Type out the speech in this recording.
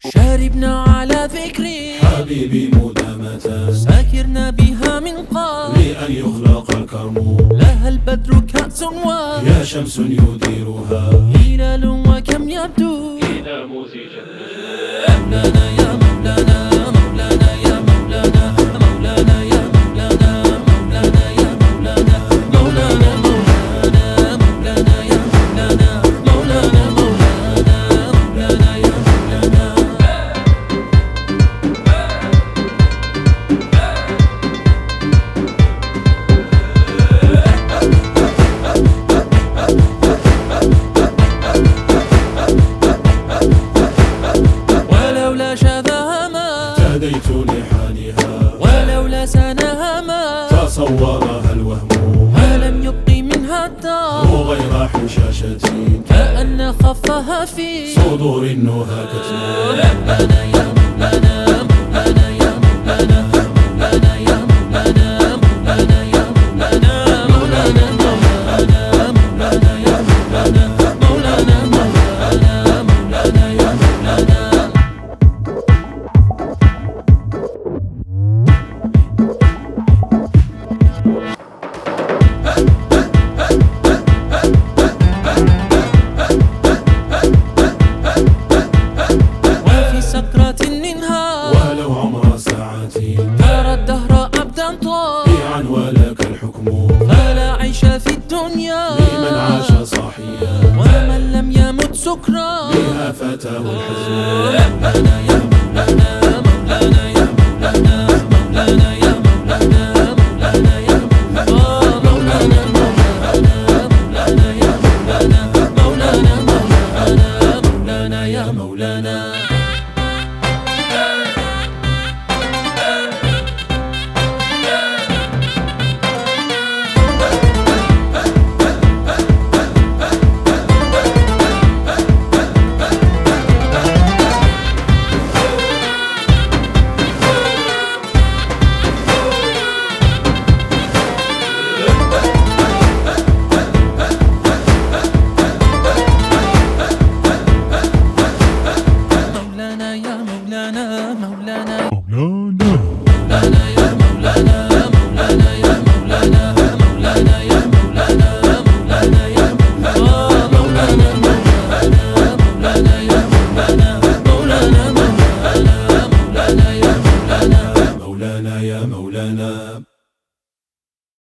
شاربنا على ذكري حبيبي مدامة، ساكرنا بها من قبل لأن يخلق الكرم. لها البدر كأس يا شمس يديرها هلال وكم يبدو إذا مزجت. مولانا يا مولانا، مولانا يا مولانا، مولانا يا مولانا، مولانا يا مولانا، مولانا مولانا، مولانا يا مولانا، مولانا مولانا، مولانا يا مولانا. ولولا شذاها ما اهتديت لحالها، ولولا سناها ما تصورها الوهم. ولم يبق منها الدار غير حشاشة كأن خفها في صدور النهى كتم. مولانا يا مولانا، مولانا يا مولانا، مولانا يا مولانا، مولانا يا مولانا، مولانا مولانا، مولانا يا مولانا، مولانا مولانا، مولانا يا مولانا. وفي سكرة منها ولو عمر ساعتي ترى الدهر عبدا بيعا ولك الحكم. فلا عيش في الدنيا لمن عاش صاحيا ومن لم يمت سكرا بها فتاه الحزن. مولانا يا